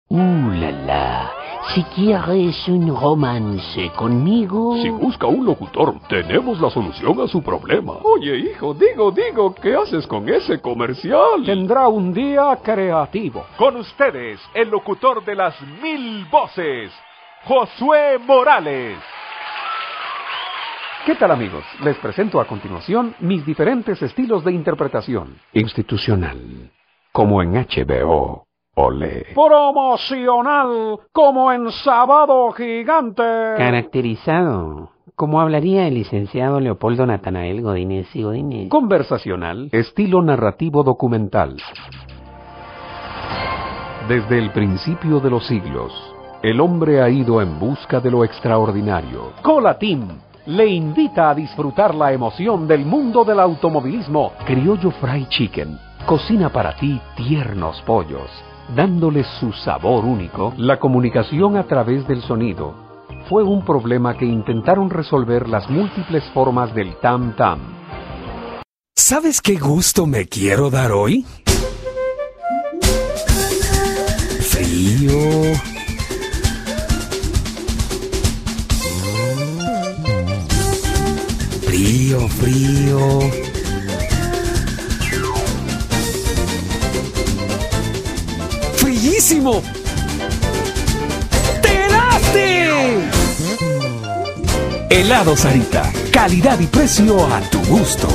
La la. Si quieres un romance conmigo... Si busca un locutor, tenemos la solución a su problema. Oye, hijo, digo, ¿qué haces con ese comercial? Tendrá un día creativo. Con ustedes, el locutor de las 1000 voces, Josué Morales. ¿Qué tal, amigos? Les presento a continuación mis diferentes estilos de interpretación. Institucional, como en HBO. Olé. Promocional, como en Sábado Gigante. Caracterizado, como hablaría el licenciado Leopoldo Natanael Godínez y Godínez. Conversacional, estilo narrativo documental. Desde el principio de los siglos, el hombre ha ido en busca de lo extraordinario. Cola Team le invita a disfrutar la emoción del mundo del automovilismo. Criollo Fried Chicken cocina para ti tiernos pollos, dándole su sabor único. La comunicación a través del sonido fue un problema que intentaron resolver las múltiples formas del tam-tam. ¿Sabes qué gusto me quiero dar hoy? Frío. Frío. ¡Frillísimo! ¡Telaste! Helado Sarita. Calidad y precio a tu gusto.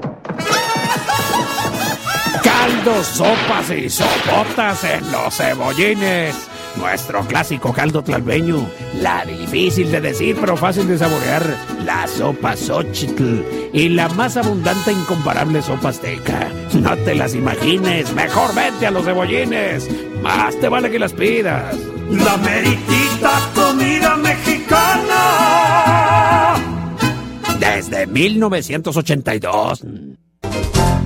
Caldos, sopas y sopotas en los cebollines. Nuestro clásico caldo tlalpeño, la difícil de decir pero fácil de saborear, la sopa Xochitl y la más abundante e incomparable sopa azteca. No te las imagines, mejor vete a los cebollines, más te vale que las pidas. La meritita comida mexicana. Desde 1982.